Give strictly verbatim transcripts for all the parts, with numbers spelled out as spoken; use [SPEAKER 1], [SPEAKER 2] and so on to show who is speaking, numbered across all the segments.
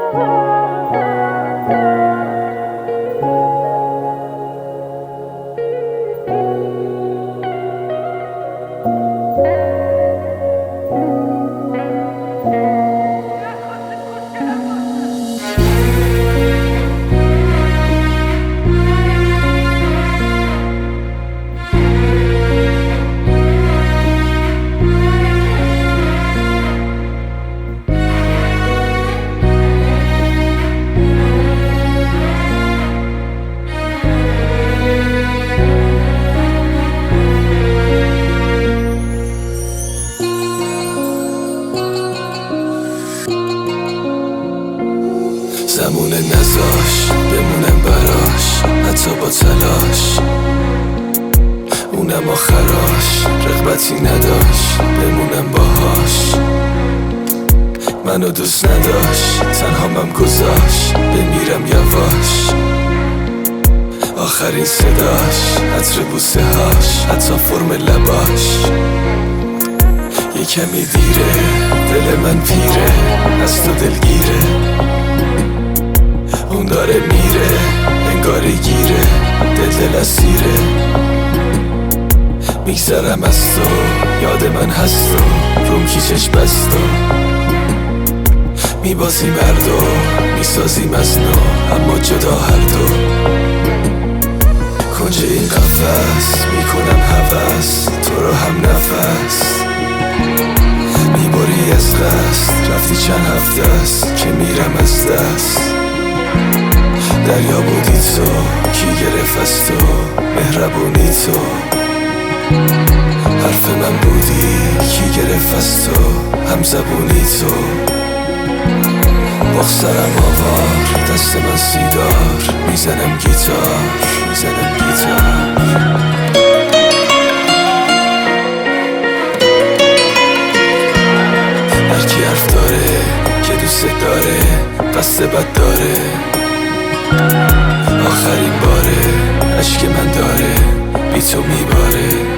[SPEAKER 1] زمونه نذاش بمونم براش حتی با تلاش، اونم آخراش رغبتی نداشت بمونم باهاش. منو دوست نداشت تنها مم گذاشت بمیرم یواش. آخرین صداش عطر بوسه هاش حتی فرم لباش. یه کمی دیره دل من پیره از تو دلگیره. اون داره میره انگاری گیره دل دل اسیره. میگذرم از تو یاد من هست و روم کیچش بست و میبازیم هر دو میسازیم از نو اما جدا هر دو. کنج این قفس میکنم هوس تو رو هم نفس. میباری از قصد رفتی چند هفته است که میرم از دست. دریا بودی تو کی گرفت از تو مهربونی تو. حرف من بودی کی گرفت از تو هم زبونی تو. بخسرم آوار دست من سیدار میزنم گیتار میزنم گیتار. هرکی حرف داره که دوست داره قصد بد داره. آخرین باره عشق من داره بی تو میباره.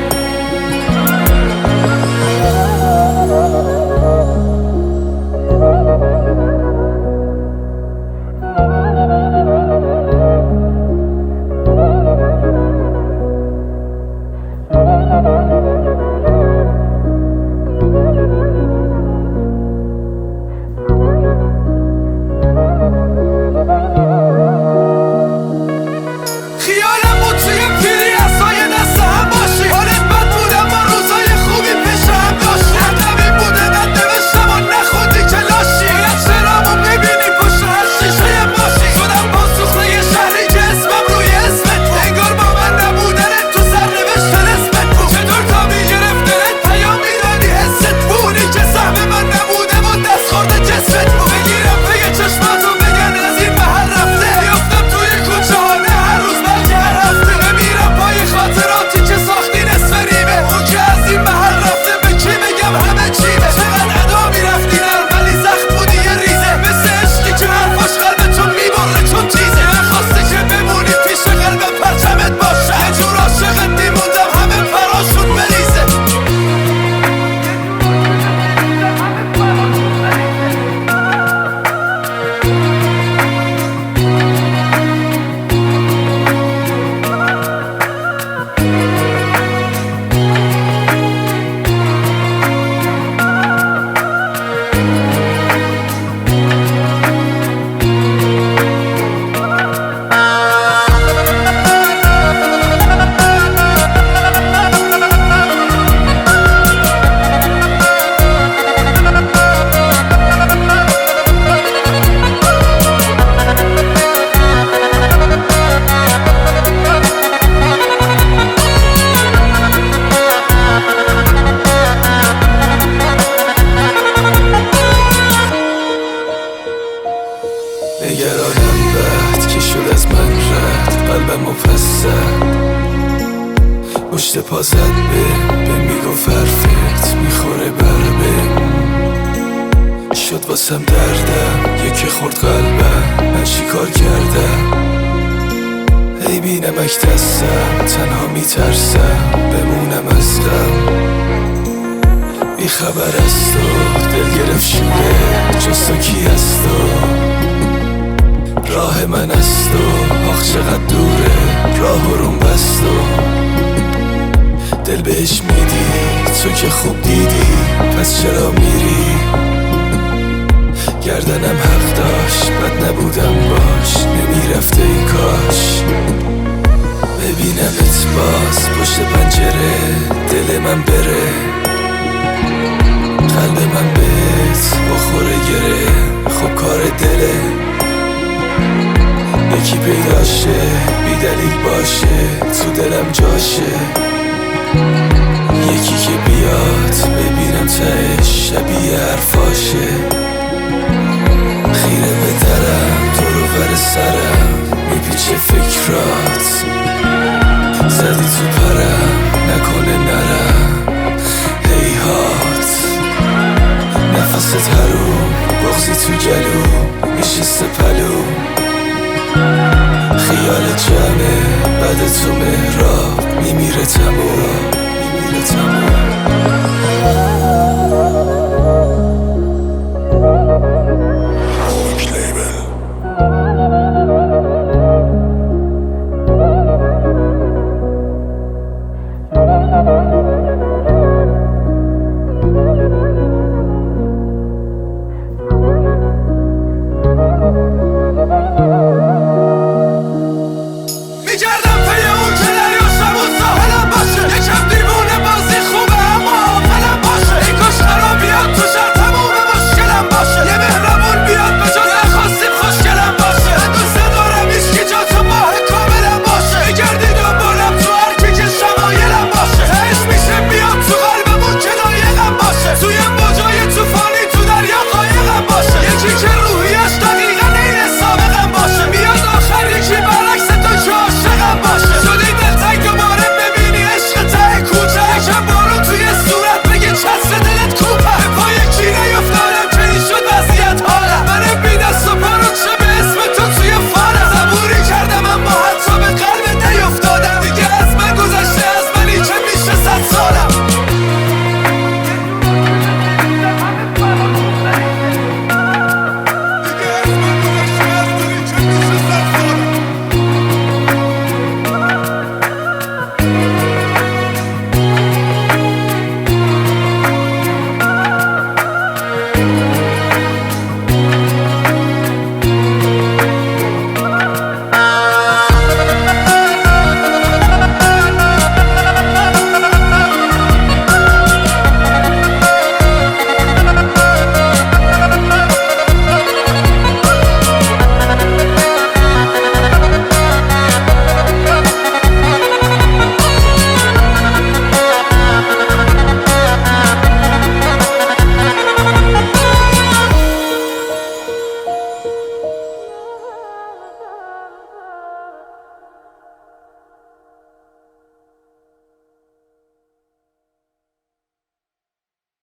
[SPEAKER 1] نگرانم بعد که شد از من رد قلبم و پس زد. پشت پا زد به به میگفت حرفت میخوره بر به. شد واسم دردم یکی خورد قلبم من چی کار کردم. ای بی نمک دستم تنها میترسم بمونم از غم. بی خبر از تو دل گرفت شوره جز تو کی از تو. دل بهش میدی، تو که خوب دیدی پس چرا میری؟ گردنم حق داشت بد نبودم باش، نمیرفته ای کاش ببینمت باز پشت پنجره، دل من بره، قلب من بهت بخوره گره. خب کار دله یکی پیداشه بی دلیل باشه تو دلم جاشه، یکی که بیاد ببینم تهش شبیه حرفاشه. خیره به درم دور و بر سرم میپیچه فکرات، زدی تو پرم نکنه نرم هیهات. نفست حروم بغزی تو گلو میشسته پلو، خیال جمعه بعد تو مهراب میمیره تموم، میمیره تموم.